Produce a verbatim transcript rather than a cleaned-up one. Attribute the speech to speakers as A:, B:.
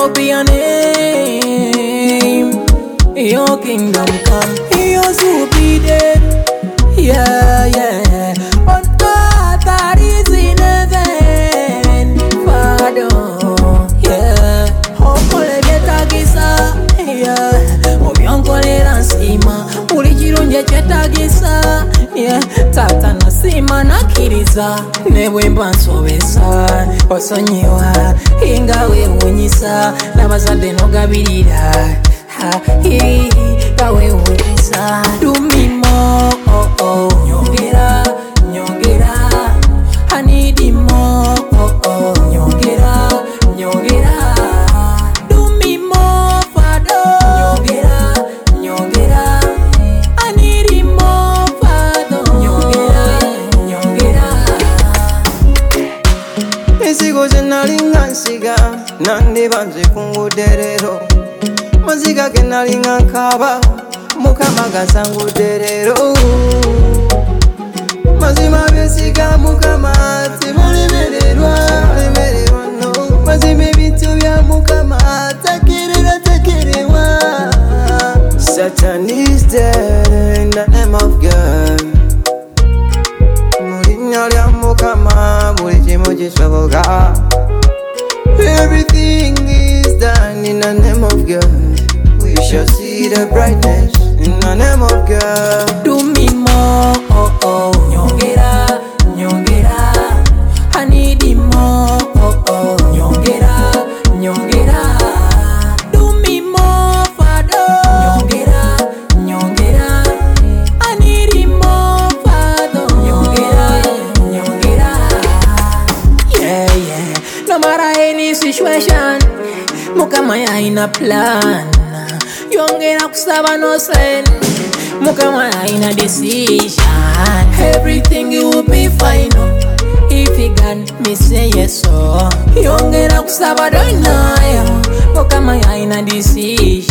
A: will be your name. Your kingdom come, yours will be there. Yeah, yeah. On God that is in heaven, Father. Yeah. Hopefully better gisa. Yeah. Obyongole ransima. Uli jirunje cheta gisa. Yeah. Tata nasima nakiriza. Nebwemba nsobesa. Osonyiwa. Ingawe unyisa. Nabazade nogabirira. Ha, hi, gawe unyisa. Do me more, oh, oh. Nyongera, nyongera. I need you more, oh, oh. Nyongera, nyongera. Do me more, Father. Nyongera, nyongera. I need you more, Father. Nyongera, nyongera.
B: Isigo zenalinga nsiga nandi banze kunguderero Maziga genalinga nkaba mukama gazanguderero Mazima besiga mukama timulimererwa limererwa no Mazima bitu bya mukama takerera takerewa Satan is dead in the name of God Mulinya lya mukama buli kimu kisoboka Everything is done in the name of God We shall see the brightness in the name of God
A: Do me more, oh, oh. Nyongera, nyongera. I need you more, oh, oh. Nyongera, nyongera. Do me more, Father. Nyongera, nyongera. I need you more, Father. Nyongera, nyongera. Yeah, yeah. No matter any situation, mukama yaina plan. Yongera kusaba no sign. Mukama yaina decision. Everything will be fine. If you can, me say yes, so. Yongera kusaba don't know. Mukama yaina decision.